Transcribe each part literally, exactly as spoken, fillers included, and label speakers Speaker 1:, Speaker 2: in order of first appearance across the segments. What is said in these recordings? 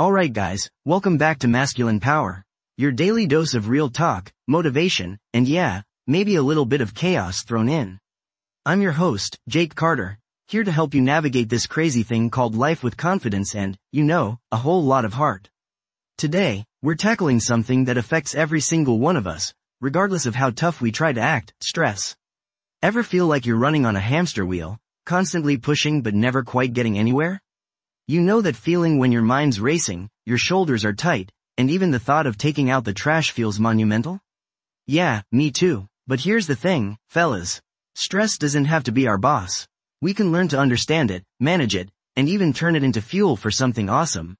Speaker 1: Alright guys, welcome back to Masculine Power. Your daily dose of real talk, motivation, and yeah, maybe a little bit of chaos thrown in. I'm your host, Jake Carter, here to help you navigate this crazy thing called life with confidence and, you know, a whole lot of heart. Today, we're tackling something that affects every single one of us, regardless of how tough we try to act: stress. Ever feel like you're running on a hamster wheel, constantly pushing but never quite getting anywhere? You know that feeling when your mind's racing, your shoulders are tight, and even the thought of taking out the trash feels monumental? Yeah, me too. But here's the thing, fellas. Stress doesn't have to be our boss. We can learn to understand it, manage it, and even turn it into fuel for something awesome.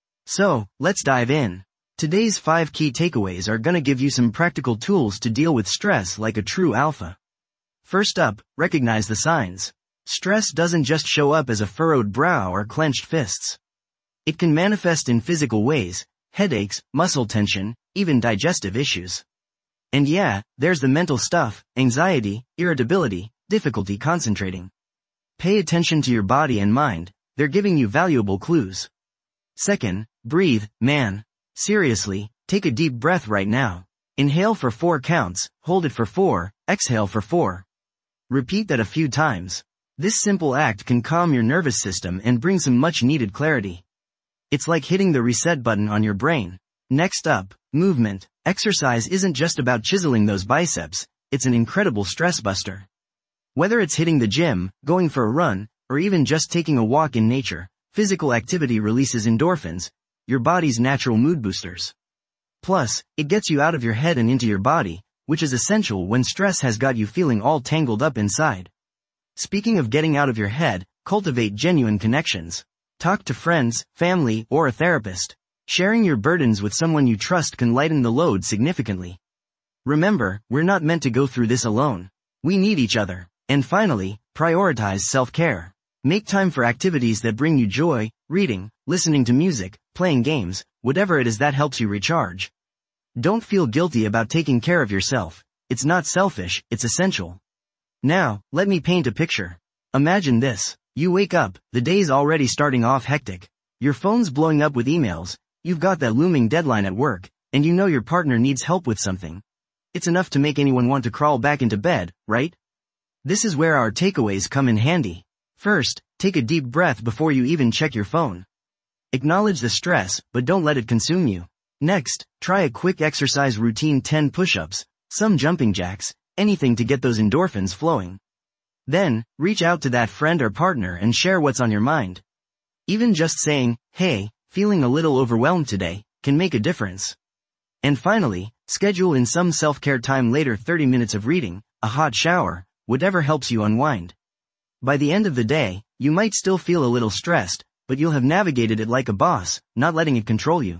Speaker 1: So, let's dive in. Today's five key takeaways are gonna give you some practical tools to deal with stress like a true alpha. First up, recognize the signs. Stress doesn't just show up as a furrowed brow or clenched fists. It can manifest in physical ways: headaches, muscle tension, even digestive issues. And yeah, there's the mental stuff: anxiety, irritability, difficulty concentrating. Pay attention to your body and mind, they're giving you valuable clues. Second, breathe, man. Seriously, take a deep breath right now. Inhale for four counts, hold it for four, exhale for four. Repeat that a few times. This simple act can calm your nervous system and bring some much-needed clarity. It's like hitting the reset button on your brain. Next up, movement. Exercise isn't just about chiseling those biceps, it's an incredible stress buster. Whether it's hitting the gym, going for a run, or even just taking a walk in nature, physical activity releases endorphins, your body's natural mood boosters. Plus, it gets you out of your head and into your body, which is essential when stress has got you feeling all tangled up inside. Speaking of getting out of your head, cultivate genuine connections. Talk to friends, family, or a therapist. Sharing your burdens with someone you trust can lighten the load significantly. Remember, we're not meant to go through this alone. We need each other. And finally, prioritize self-care. Make time for activities that bring you joy: reading, listening to music, playing games, whatever it is that helps you recharge. Don't feel guilty about taking care of yourself. It's not selfish, it's essential. Now, let me paint a picture. Imagine this. You wake up, the day's already starting off hectic. Your phone's blowing up with emails, you've got that looming deadline at work, and you know your partner needs help with something. It's enough to make anyone want to crawl back into bed, right? This is where our takeaways come in handy. First, take a deep breath before you even check your phone. Acknowledge the stress, but don't let it consume you. Next, try a quick exercise routine: ten push-ups, some jumping jacks, anything to get those endorphins flowing. Then, reach out to that friend or partner and share what's on your mind. Even just saying, "Hey, feeling a little overwhelmed today," can make a difference. And finally, schedule in some self-care time later: thirty minutes of reading, a hot shower, whatever helps you unwind. By the end of the day, you might still feel a little stressed, but you'll have navigated it like a boss, not letting it control you.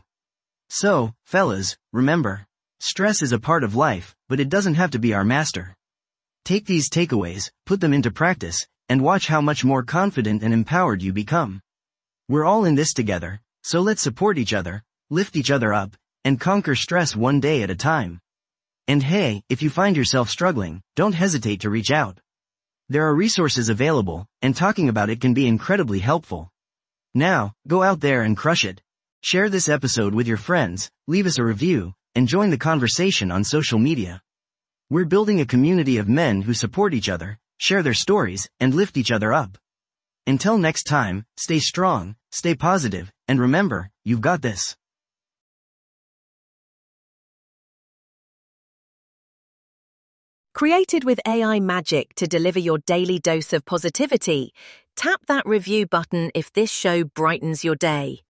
Speaker 1: So, fellas, remember, stress is a part of life, but it doesn't have to be our master. Take these takeaways, put them into practice, and watch how much more confident and empowered you become. We're all in this together, so let's support each other, lift each other up, and conquer stress one day at a time. And hey, if you find yourself struggling, don't hesitate to reach out. There are resources available, and talking about it can be incredibly helpful. Now, go out there and crush it. Share this episode with your friends, leave us a review, and join the conversation on social media. We're building a community of men who support each other, share their stories, and lift each other up. Until next time, stay strong, stay positive, and remember, you've got this.
Speaker 2: Created with A I magic to deliver your daily dose of positivity, tap that review button if this show brightens your day.